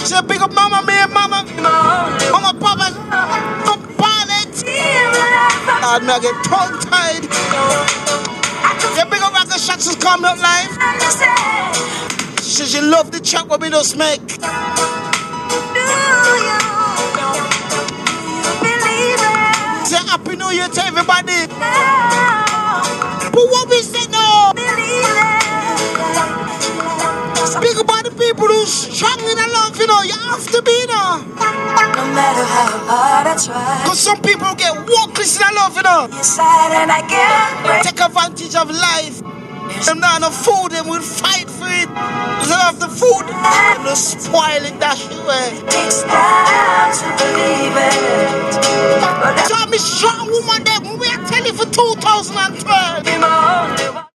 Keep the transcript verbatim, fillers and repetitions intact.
Say big up mama, me and mama. Mama, papa, come pilot. God, me I get tongue-tied. Yeah, big up Rocket Shots is coming up live. She says you love the track what we just make. Say happy new year to everybody. But what we say now? Speak about the people who's strong in the love, you know, you have to be there. No matter how hard I try. Cause some people get walkless in the love, you know. Inside and I can't take advantage of life. Them not enough food, them will fight for it. Because they have the food, and they'll spoil it that shit way. Takes time to believe it. So I'm a strong woman there, we are telling for two thousand twelve.